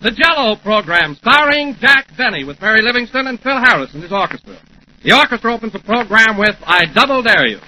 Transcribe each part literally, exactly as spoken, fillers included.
The Jell-O program, starring Jack Benny with Mary Livingston and Phil Harris and his orchestra. The orchestra opens the program with I Double Dare You.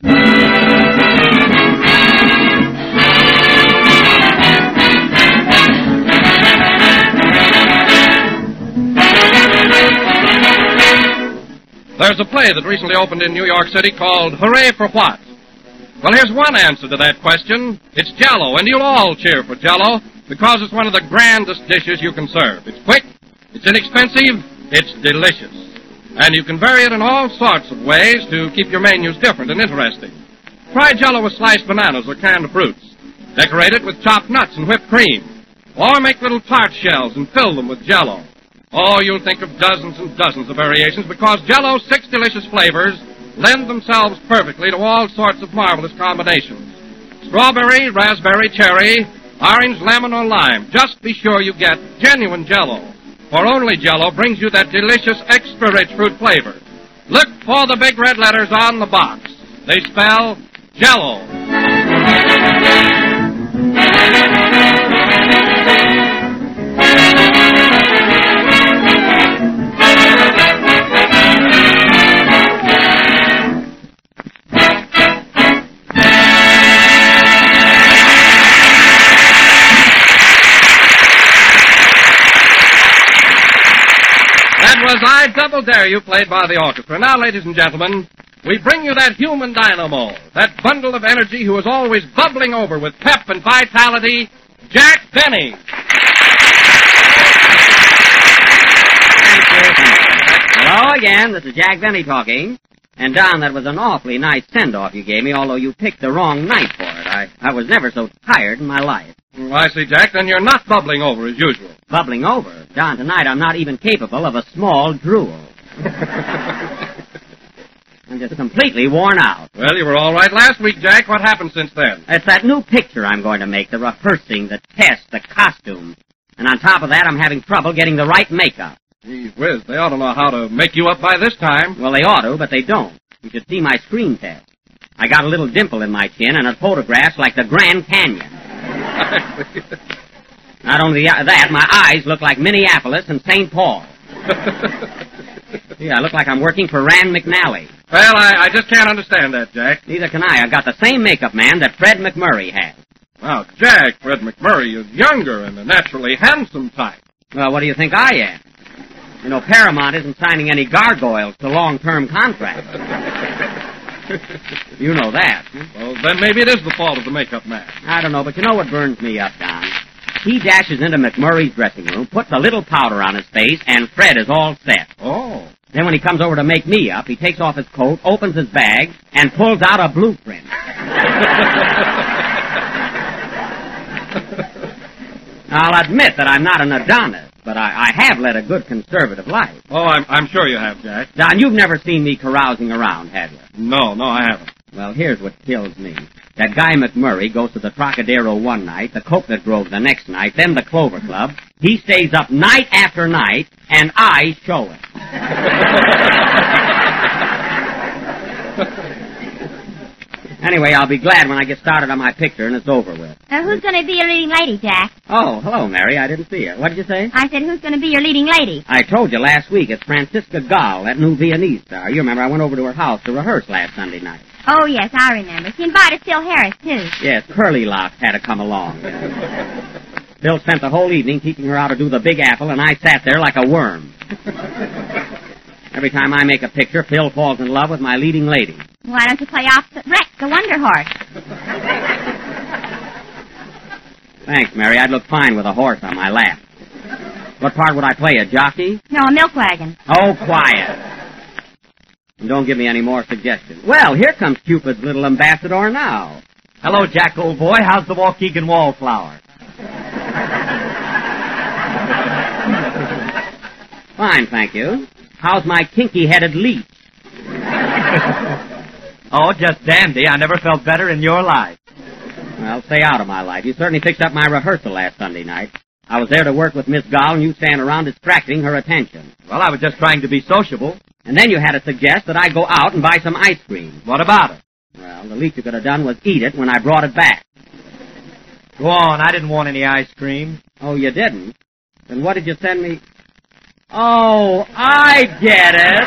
There's a play that recently opened in New York City called Hooray for What? Well, here's one answer to that question. It's Jell-O, and you'll all cheer for Jell-O because it's one of the grandest dishes you can serve. It's quick, it's inexpensive, it's delicious. And you can vary it in all sorts of ways to keep your menus different and interesting. Try Jell-O with sliced bananas or canned fruits. Decorate it with chopped nuts and whipped cream. Or make little tart shells and fill them with Jell-O. Oh, you'll think of dozens and dozens of variations because Jell-O's six delicious flavors lend themselves perfectly to all sorts of marvelous combinations. Strawberry, raspberry, cherry, orange, lemon, or lime. Just be sure you get genuine Jell-O, for only Jell-O brings you that delicious, extra-rich fruit flavor. Look for the big red letters on the box. They spell Jell-O. Was I Double Dare You, played by the orchestra. Now, ladies and gentlemen, we bring you that human dynamo, that bundle of energy who is always bubbling over with pep and vitality, Jack Benny. Thank you. Hello again, this is Jack Benny talking. And, Don, that was an awfully nice send-off you gave me, although you picked the wrong night for it. I, I was never so tired in my life. Well, I see, Jack. Then you're not bubbling over as usual. Bubbling over? Don, tonight I'm not even capable of a small drool. I'm just completely worn out. Well, you were all right last week, Jack. What happened since then? It's that new picture I'm going to make, the rehearsing, the test, the costume. And on top of that, I'm having trouble getting the right makeup. Gee whiz, they ought to know how to make you up by this time. Well, they ought to, but they don't. You should see my screen test. I got a little dimple in my chin and it photographs like the Grand Canyon. Not only that, my eyes look like Minneapolis and Saint Paul. Yeah, I look like I'm working for Rand McNally. Well, I, I just can't understand that, Jack. Neither can I. I've got the same makeup man that Fred McMurray has. Now, Jack, Fred McMurray is younger and a naturally handsome type. Well, what do you think I am? You know, Paramount isn't signing any gargoyles to long-term contracts. You know that. Huh? Well, then maybe it is the fault of the makeup man. I don't know, but you know what burns me up, Don? He dashes into McMurray's dressing room, puts a little powder on his face, and Fred is all set. Oh. Then when he comes over to make me up, he takes off his coat, opens his bag, and pulls out a blueprint. I'll admit that I'm not an Adonis, but I, I have led a good conservative life. Oh, I'm, I'm sure you have, Jack. Don, you've never seen me carousing around, have you? No, no, I haven't. Well, here's what kills me. That guy McMurray goes to the Trocadero one night, the Coconut Grove the next night, then the Clover Club. He stays up night after night, and I show it. Anyway, I'll be glad when I get started on my picture and it's over with. Uh, who's going to be your leading lady, Jack? Oh, hello, Mary. I didn't see you. What did you say? I said, who's going to be your leading lady? I told you last week. It's Francisca Gall, that new Viennese star. You remember I went over to her house to rehearse last Sunday night. Oh, yes, I remember. She invited Phil Harris, too. Yes, Curly Locks had to come along. Phil spent the whole evening teaching her how to do the Big Apple, and I sat there like a worm. Every time I make a picture, Phil falls in love with my leading lady. Why don't you play opposite Rex, the Wonder Horse? Thanks, Mary. I'd look fine with a horse on my lap. What part would I play, a jockey? No, a milk wagon. Oh, quiet. And don't give me any more suggestions. Well, here comes Cupid's little ambassador now. Hello, Jack, old boy. How's the Waukegan wallflower? Fine, thank you. How's my kinky-headed leech? Oh, just dandy. I never felt better in your life. Well, stay out of my life. You certainly fixed up my rehearsal last Sunday night. I was there to work with Miss Gall, and you stand around distracting her attention. Well, I was just trying to be sociable. And then you had to suggest that I go out and buy some ice cream. What about it? Well, the least you could have done was eat it when I brought it back. Go on. I didn't want any ice cream. Oh, you didn't? Then what did you send me? Oh, I get it.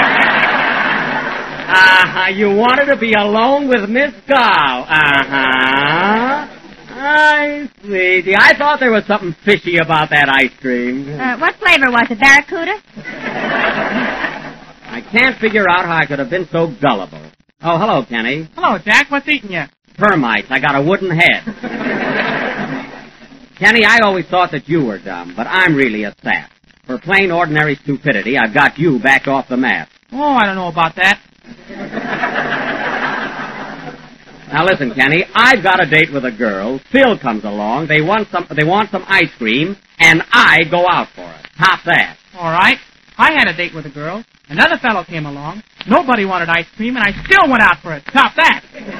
Uh-huh. You wanted to be alone with Miss Gall. Uh-huh. I see. Gee, I thought there was something fishy about that ice cream. Uh, what flavor was it, Barracuda? I can't figure out how I could have been so gullible. Oh, hello, Kenny. Hello, Jack. What's eating you? Termites. I got a wooden head. Kenny, I always thought that you were dumb, but I'm really a sap. For plain ordinary stupidity, I've got you back off the map. Oh, I don't know about that. Now listen, Kenny, I've got a date with a girl. Phil comes along. They want some. They want some ice cream, and I go out for it. Top that. All right. I had a date with a girl. Another fellow came along. Nobody wanted ice cream, and I still went out for it. Top that.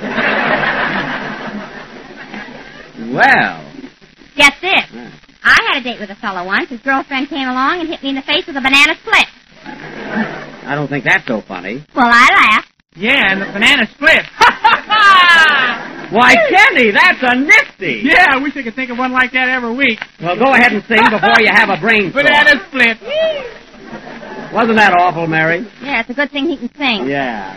Well. Get this. Yeah. I had a date with a fellow once. His girlfriend came along and hit me in the face with a banana split. I don't think that's so funny. Well, I laughed. Yeah, and the banana split. Why, Kenny, that's a nifty. Yeah, I wish I could think of one like that every week. Well, go ahead and sing before you have a brainstorm. Banana split. Wasn't that awful, Mary? Yeah, it's a good thing he can sing. Yeah.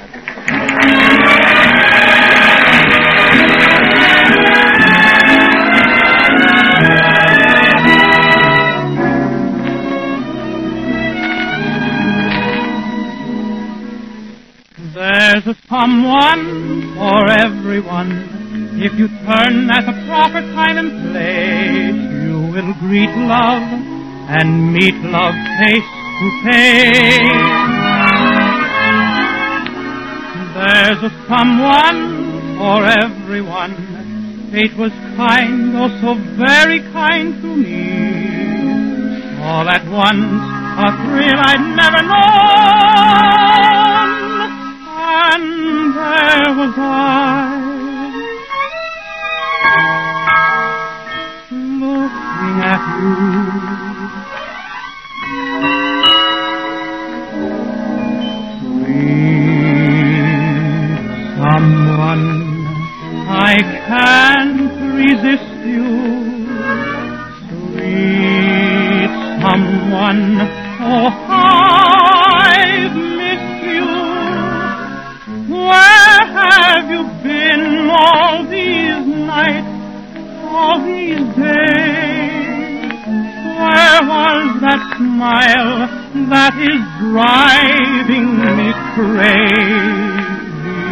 There's a someone for everyone. If you turn at the proper time and place, you will greet love and meet love face to face. There's a someone for everyone. Fate was kind, oh so very kind to me. All at once, a thrill I'd never known. And there was I, looking at you. Sweet someone, I can't resist you. Sweet someone, oh, I've missed you. Where have you been all these nights, all these days? Where was that smile that is driving me crazy?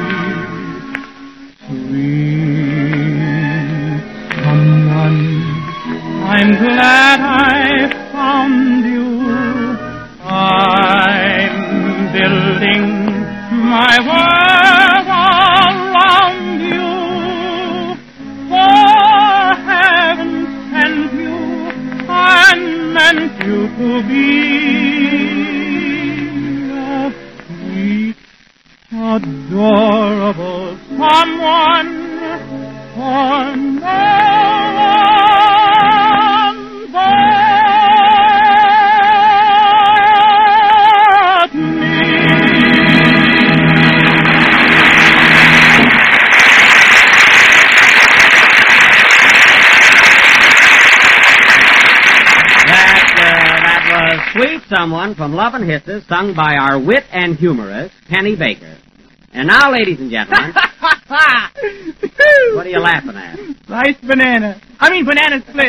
Sweet someone, I'm glad I found you. I'm building my world around you, for heaven sent you and meant you to be a sweet, adorable someone for no one but me. Sweet Someone from Love and Hisses, sung by our wit and humorist, Kenny Baker. And now, ladies and gentlemen... What are you laughing at? Nice banana. I mean banana split.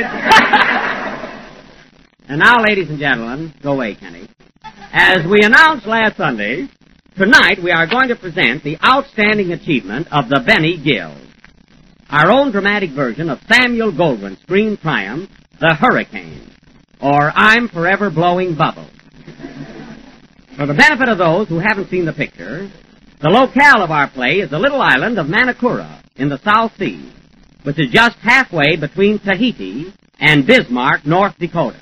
And now, ladies and gentlemen, go away, Kenny. As we announced last Sunday, tonight we are going to present the outstanding achievement of the Benny Guild. Our own dramatic version of Samuel Goldwyn's screen triumph, The Hurricane, or I'm Forever Blowing Bubbles. For the benefit of those who haven't seen the picture, the locale of our play is the little island of Manakura in the South Sea, which is just halfway between Tahiti and Bismarck, North Dakota.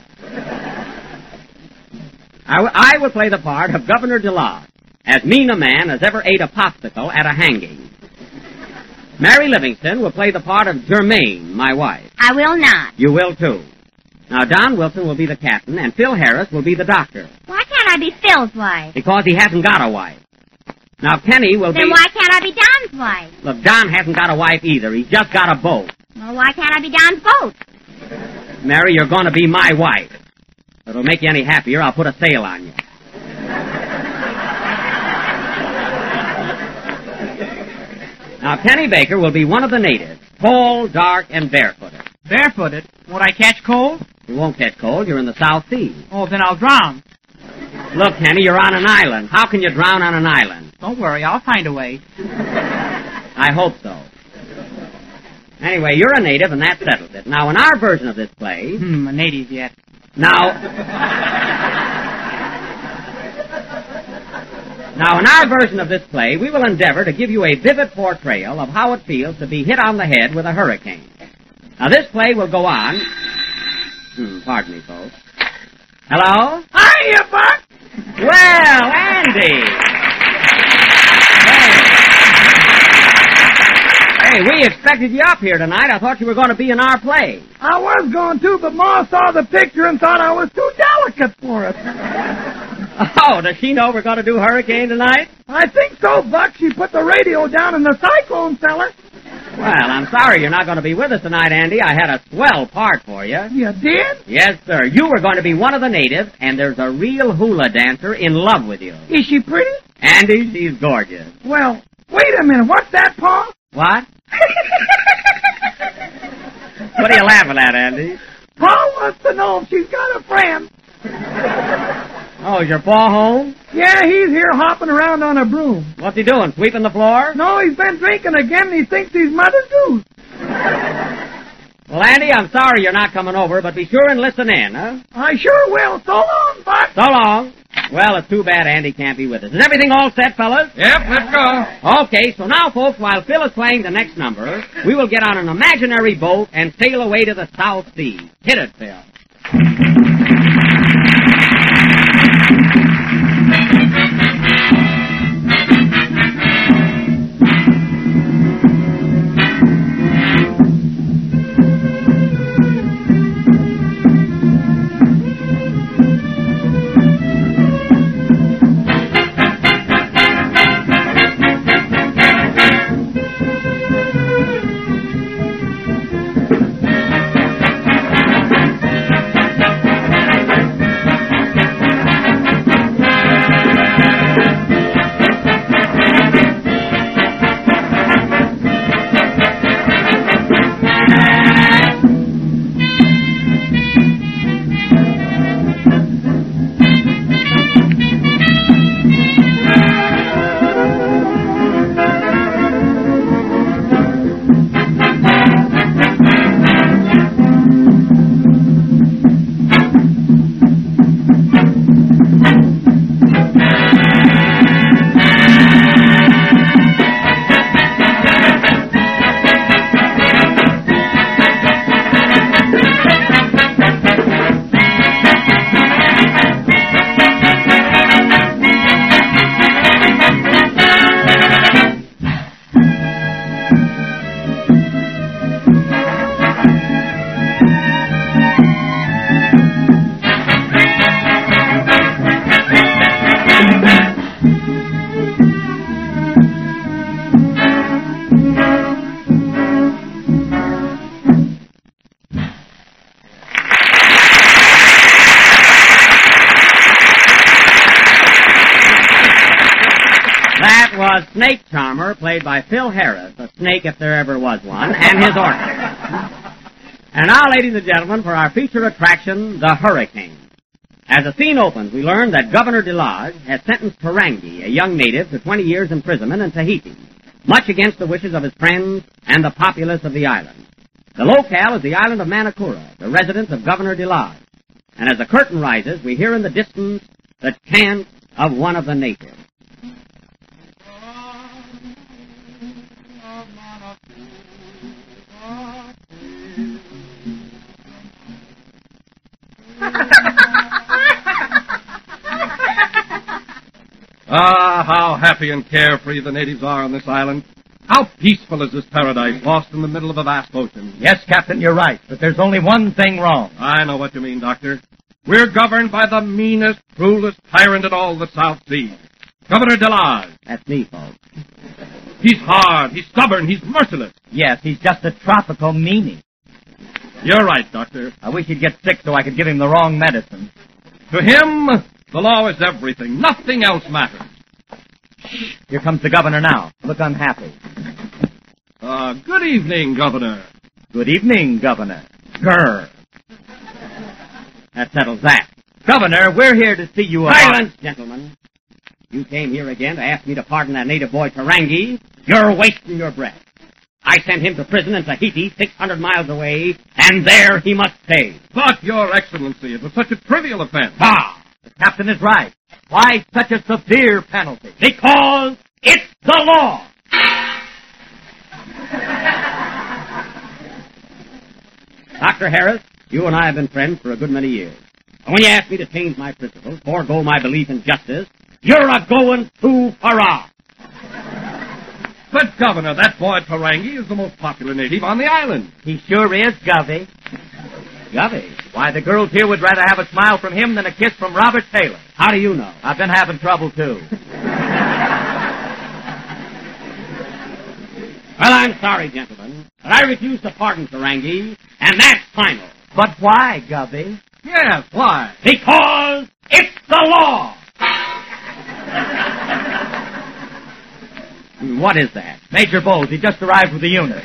I, w- I will play the part of Governor DeLotte, as mean a man as ever ate a popsicle at a hanging. Mary Livingston will play the part of Germaine, my wife. I will not. You will, too. Now, Don Wilson will be the captain, and Phil Harris will be the doctor. Why can't I be Phil's wife? Because he hasn't got a wife. Now, Kenny will then be... Then why can't I be Don's wife? Look, Don hasn't got a wife either. He's just got a boat. Well, why can't I be Don's boat? Mary, you're going to be my wife. it'll make you any happier, I'll put a sail on you. Now, Kenny Baker will be one of the natives, tall, dark, and barefooted. Barefooted? Won't I catch cold? You won't catch cold. You're in the South Sea. Oh, then I'll drown. Look, Kenny, you're on an island. How can you drown on an island? Don't worry, I'll find a way. I hope so. Anyway, you're a native, and that settles it. Now, in our version of this play... Hmm, a native yet. Now... Now, in our version of this play, we will endeavor to give you a vivid portrayal of how it feels to be hit on the head with a hurricane. Now, this play will go on... Hmm, pardon me, folks. Hello? Hiya, Buck! Well, Andy! Hey. Hey, we expected you up here tonight. I thought you were going to be in our play. I was going to, but Ma saw the picture and thought I was too delicate for it. Oh, does she know we're going to do Hurricane tonight? I think so, Buck. She put the radio down in the cyclone cellar. Well, I'm sorry you're not going to be with us tonight, Andy. I had a swell part for you. You did? Yes, sir. You were going to be one of the natives, and there's a real hula dancer in love with you. Is she pretty? Andy, she's gorgeous. Well, wait a minute. What's that, Pa? What? What are you laughing at, Andy? Pa wants to know if she's got a friend. Oh, is your pa home? Yeah, he's here hopping around on a broom. What's he doing, sweeping the floor? No, he's been drinking again, and he thinks he's Mother Goose. Well, Andy, I'm sorry you're not coming over, but be sure and listen in, huh? I sure will. So long, Buck. So long. Well, it's too bad Andy can't be with us. Is everything all set, fellas? Yep, let's go. Okay, so now, folks, while Phil is playing the next number, we will get on an imaginary boat and sail away to the South Sea. Hit it, Phil. was Snake Charmer, played by Phil Harris, a snake if there ever was one, and his orchestra. And now, ladies and gentlemen, for our feature attraction, The Hurricane. As the scene opens, we learn that Governor DeLodge has sentenced Parangi, a young native, to twenty years imprisonment in Tahiti, much against the wishes of his friends and the populace of the island. The locale is the island of Manakura, the residence of Governor DeLodge. And as the curtain rises, we hear in the distance the chant of one of the natives. Ah, how happy and carefree the natives are on this island. How peaceful is this paradise, lost in the middle of a vast ocean. Yes, Captain, you're right, but there's only one thing wrong. I know what you mean, Doctor. We're governed by the meanest, cruelest tyrant in all the South Seas, Governor DeLodge. That's me, folks. He's hard, he's stubborn, he's merciless. Yes, he's just a tropical meanie. You're right, Doctor. I wish he'd get sick so I could give him the wrong medicine. To him, the law is everything. Nothing else matters. Here comes the governor now. Look unhappy. Uh, good evening, Governor. Good evening, Governor. Grr. That settles that. Governor, we're here to see you about... Silence, gentlemen. You came here again to ask me to pardon that native boy, Tarangi. You're wasting your breath. I sent him to prison in Tahiti, six hundred miles away, and there he must stay. But, Your Excellency, it was such a trivial offense. Bah! The captain is right. Why such a severe penalty? Because it's the law. Doctor Harris, you and I have been friends for a good many years. And when you ask me to change my principles, forego my belief in justice, you're a going too far. But, Governor, that boy Tarangi is the most popular native on the island. He sure is, Govey. Govey, Why, the girls here would rather have a smile from him than a kiss from Robert Taylor. how do you know? I've been having trouble, too. Well, I'm sorry, gentlemen, but I refuse to pardon Tarangi, and that's final. But why, Govey? Yes, why? Because it's the law. What is that? Major Bowles, he just arrived with the unit.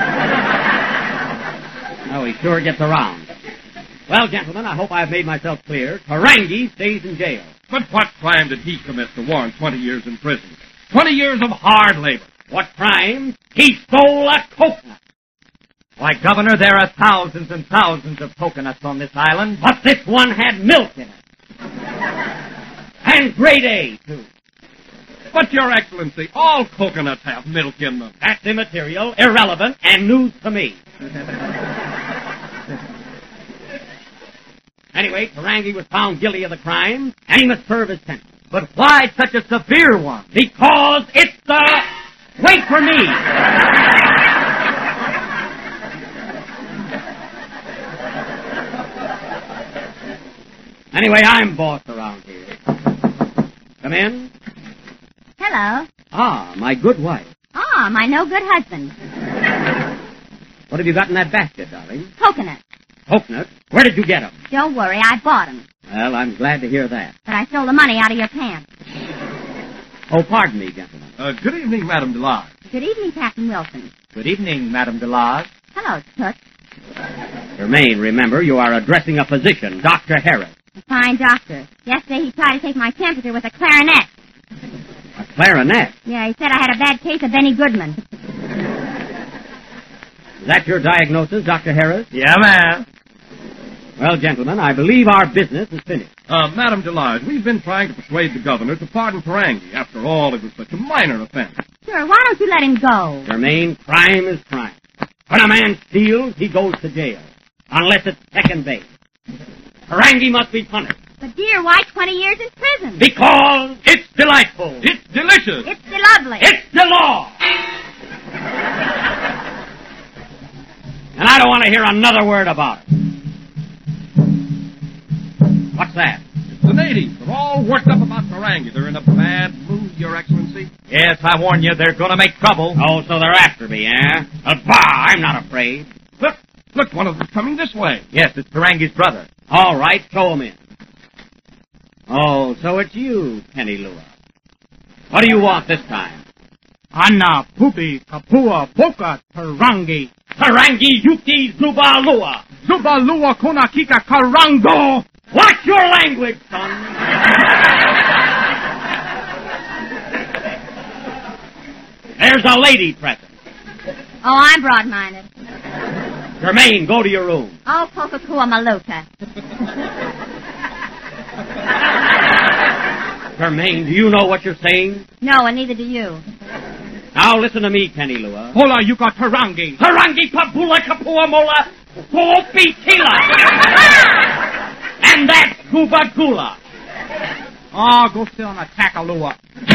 Oh, he sure gets around. Well, gentlemen, I hope I've made myself clear. Tarangi stays in jail. But what crime did he commit to warrant twenty years in prison? Twenty years of hard labor. What crime? He stole a coconut. Why, Governor, there are thousands and thousands of coconuts on this island. But this one had milk in it. And grade A, too. But, Your Excellency, all coconuts have milk in them. That's immaterial, irrelevant, and news to me. Anyway, Tarangi was found guilty of the crime, and he must serve his sentence. But why such a severe one? Because it's the... Wait for me! Anyway, I'm boss around here. Come in. Hello. Ah, my good wife. Ah, my no-good husband. What have you got in that basket, darling? Coconut. Coconut? Where did you get them? Don't worry, I bought 'em. Well, I'm glad to hear that. But I stole the money out of your pants. Oh, pardon me, gentlemen. Uh, good evening, Madame Delage. Good evening, Captain Wilson. Good evening, Madame Delage. Hello, Toots. Germaine, remember, you are addressing a physician, Doctor Harris. A fine doctor. Yesterday he tried to take my temperature with a clarinet. A clarinet? Yeah, he said I had a bad case of Benny Goodman. Is that your diagnosis, Doctor Harris? Yeah, ma'am. Well, gentlemen, I believe our business is finished. Uh, Madame Delage, we've been trying to persuade the governor to pardon Tarangi. After all, it was such a minor offense. Sure, why don't you let him go? Germaine, crime is crime. When a man steals, he goes to jail. Unless it's second base. Tarangi must be punished. But, dear, why twenty years in prison? Because it's delightful. It's delicious. It's lovely. It's the law. And I don't want to hear another word about it. What's that? It's the natives. They're all worked up about Tarangi. They're in a bad mood, Your Excellency. Yes, I warn you, they're going to make trouble. Oh, so they're after me, eh? Well, bah, I'm not afraid. Look, look, one of them's coming this way. Yes, it's Tarangi's brother. All right, show 'em in. Oh, so it's you, Penny Lua. What do you want this time? Anna, Pupi, Kapua, Boka, Tarangi. Tarangi Yuki Zuba Lua. Zuba Lua Kunakika Karango. Watch your language, son. There's a lady present. Oh, I'm broad-minded. Germaine, go to your room. Oh, Kokakua Maluka. Germaine, do you know what you're saying? No, and neither do you. Now listen to me, Penny Lua. Hola, you got Tarangi. Tarangi Papula Kapua Mola Kopi Tila. And that's Kuba Gula. Oh, go sit on a Takalua.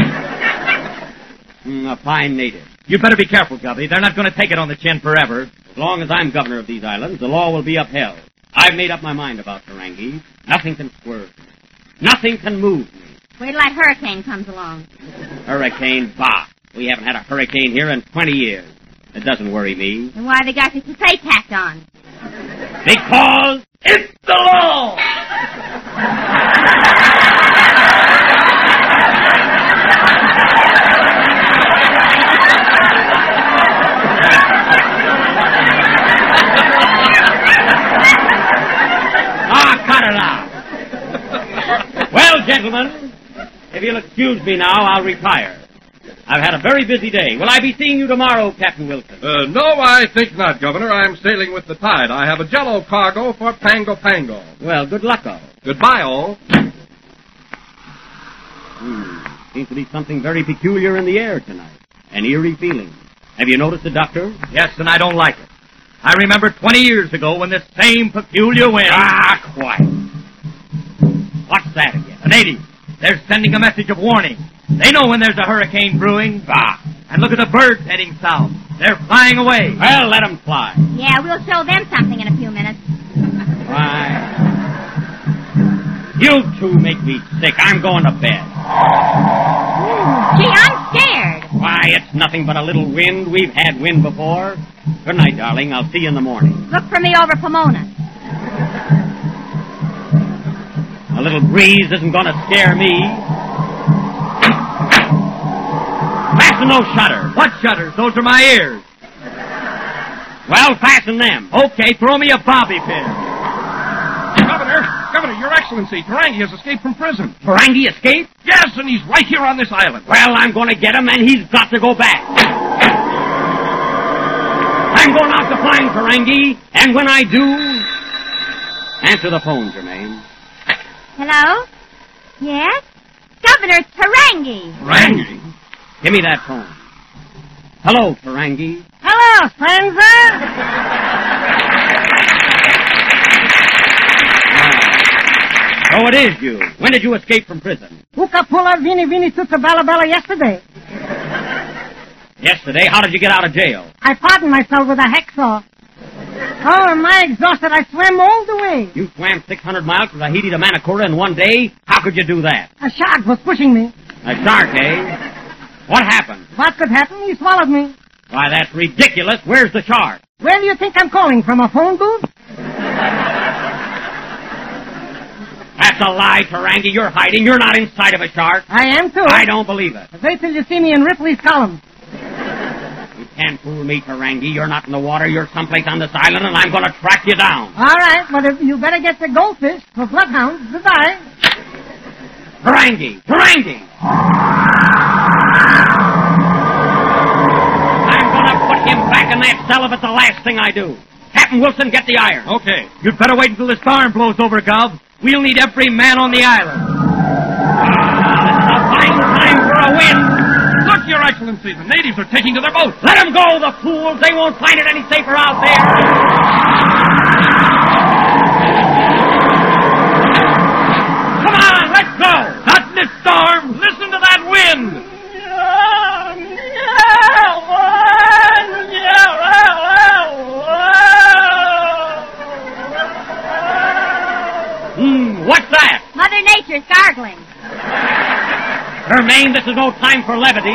Mm, a fine native. You better be careful, Gubby. They're not going to take it on the chin forever. As long as I'm governor of these islands, the law will be upheld. I've made up my mind about Tarangi. Nothing can swerve me. Nothing can move me. Wait till that hurricane comes along. Hurricane, bah. We haven't had a hurricane here in twenty years. It doesn't worry me. And why they got you to say tacked on? Because it's the law! Well, gentlemen, if you'll excuse me now, I'll retire. I've had a very busy day. Will I be seeing you tomorrow, Captain Wilson? Uh, no, I think not, Governor. I'm sailing with the tide. I have a jello cargo for Pango Pango. Well, good luck, all. Goodbye, all. Hmm. Seems to be something very peculiar in the air tonight. An eerie feeling. Have you noticed it, Doctor? Yes, and I don't like it. I remember twenty years ago when this same peculiar wind... Ah, quiet. What's that again? The natives. They're sending a message of warning. They know when there's a hurricane brewing. Ah. And look at the birds heading south. They're flying away. Well, let them fly. Yeah, we'll show them something in a few minutes. Why? You two make me sick. I'm going to bed. Gee, I'm scared. Why, it's nothing but a little wind. We've had wind before. Good night, darling. I'll see you in the morning. Look for me over Pomona. A little breeze isn't going to scare me. Fasten those shutters. What shutters? Those are my ears. Well, fasten them. Okay, throw me a bobby pin. Governor, Governor, Your Excellency, Tarangi has escaped from prison. Tarangi escaped? Yes, and he's right here on this island. Well, I'm going to get him, and he's got to go back. I'm going out to find Tarangi, and when I do... Answer the phone, Germaine. Hello? Yes? Governor Tarangi. Tarangi? Give me that phone. Hello, Tarangi. Hello, stranger. Oh, it is you. When did you escape from prison? Ukapula Vini Vini Tuta Bala Bala yesterday. Yesterday? How did you get out of jail? I pardoned myself with a hacksaw. Oh, am I exhausted? I swam all the way. You swam six hundred miles from Tahiti to Manakura in one day? How could you do that? A shark was pushing me. A shark, eh? What happened? What could happen? He swallowed me. Why, that's ridiculous. Where's the shark? Where do you think I'm calling from? A phone booth? That's a lie, Tarangi. You're hiding. You're not inside of a shark. I am, too. I don't believe it. Wait till you see me in Ripley's column. You can't fool me, Tarangi. You're not in the water. You're someplace on this island, and I'm going to track you down. All right, but if you better get the goldfish for bloodhounds. Goodbye. Tarangi! Tarangi! I'm going to put him back in that cell if it's the last thing I do. Captain Wilson, get the iron. Okay. You'd better wait until the storm blows over, Gov. We'll need every man on the island. Ah, this is a fine time for a wind. Look, Your Excellency, the natives are taking to their boats. Let them go, the fools. They won't find it any safer out there. Come on, let's go. Not in this storm. Listen to that wind. Hmm, what's that? Mother Nature's gargling. Germaine, this is no time for levity.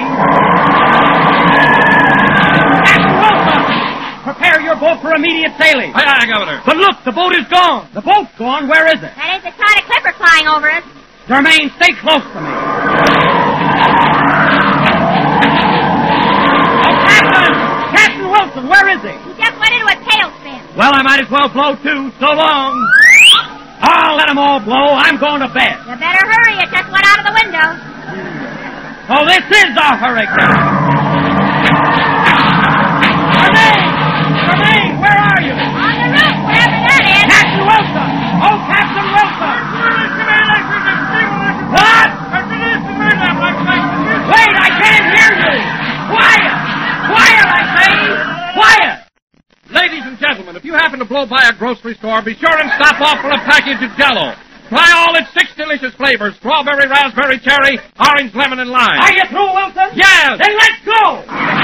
Captain Wilson! Prepare your boat for immediate sailing. Aye, aye, Governor. But look, the boat is gone. The boat's gone. Where is it? That ain't the Tide Clipper flying over us. Germaine, stay close to me. Oh, Captain! Captain Wilson, where is he? He just went into a tailspin. Well, I might as well blow, too. So long. I'll let them all blow. I'm going to bed. You better hurry. It just went out of the window. Oh, this is a hurricane. Germaine! Germaine, where are you? On the roof, wherever that is. Captain Wilson! Oh, Captain Wilson! What? Wait, I can't hear you! Quiet! Quiet, I say! Quiet! Ladies and gentlemen, if you happen to blow by a grocery store, be sure and stop off for a package of Jell-O. Try all its six delicious flavors: strawberry, raspberry, cherry, orange, lemon, and lime. Are you through, Wilson? Yes! Then let's go!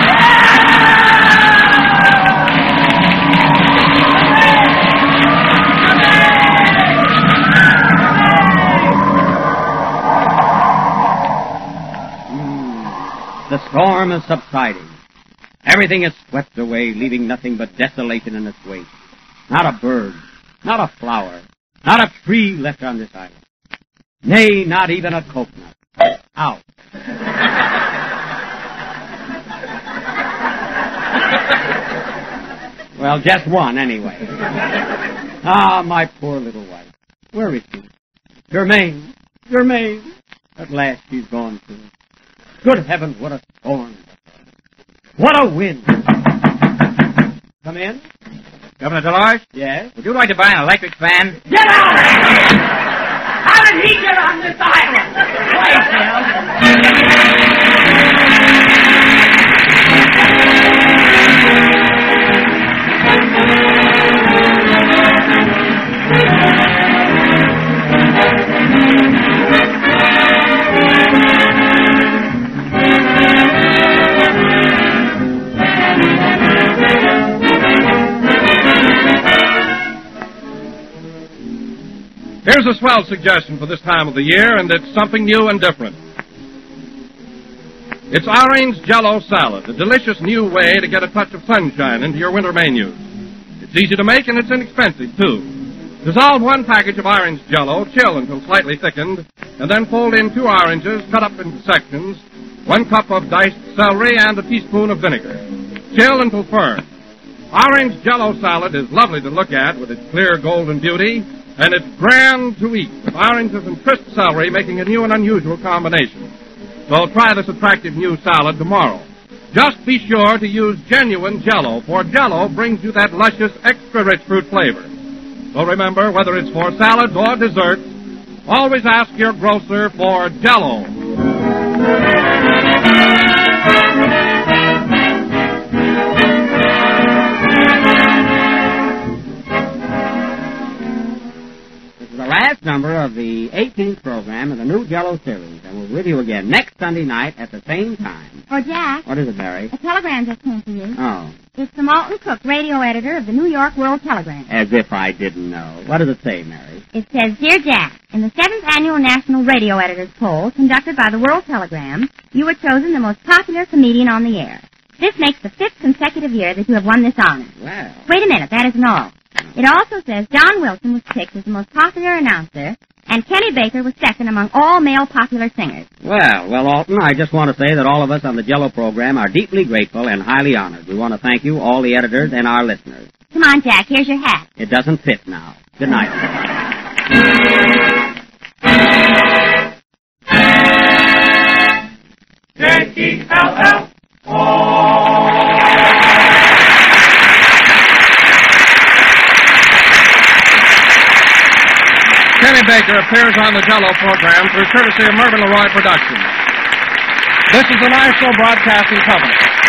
Mm, the storm is subsiding. Everything is swept away, leaving nothing but desolation in its wake. Not a bird, not a flower, not a tree left on this island. Nay, not even a coconut. Out. Well, just one, anyway. Ah, my poor little wife. Where is she? Germaine, Germaine. At last she's gone, too. Good heavens, what a storm. What a wind. Come in. Governor Dolores? Yes? Would you like to buy an electric fan? Get out! How did he get on this island? Here's a swell suggestion for this time of the year, and it's something new and different. It's orange Jell-O salad, a delicious new way to get a touch of sunshine into your winter menus. It's easy to make, and it's inexpensive, too. Dissolve one package of orange Jell-O, chill until slightly thickened, and then fold in two oranges cut up into sections, one cup of diced celery, and a teaspoon of vinegar. Chill until firm. Orange Jell-O salad is lovely to look at with its clear golden beauty, and it's grand to eat, with oranges and crisp celery making a new and unusual combination. So try this attractive new salad tomorrow. Just be sure to use genuine Jell-O, for Jell-O brings you that luscious, extra-rich fruit flavor. So remember, whether it's for salads or desserts, always ask your grocer for Jell-O. The last number of the eighteenth program of the new Jell-O series, and we're with you again next Sunday night at the same time. Oh, Jack. What is it, Mary? A telegram just came for you. Oh. It's from Alton Cook, radio editor of the New York World Telegram. As if I didn't know. What does it say, Mary? It says, Dear Jack, in the seventh annual National Radio Editors Poll conducted by the World Telegram, you were chosen the most popular comedian on the air. This makes the fifth consecutive year that you have won this honor. Well. Wait a minute, that isn't all. It also says John Wilson was picked as the most popular announcer, and Kenny Baker was second among all male popular singers. Well, well, Alton, I just want to say that all of us on the Jell-O program are deeply grateful and highly honored. We want to thank you, all the editors, and our listeners. Come on, Jack, here's your hat. It doesn't fit now. Good night. J E L L O Kenny Baker appears on the Jell-O program through courtesy of Mervyn LeRoy Productions. This is the National Broadcasting Company.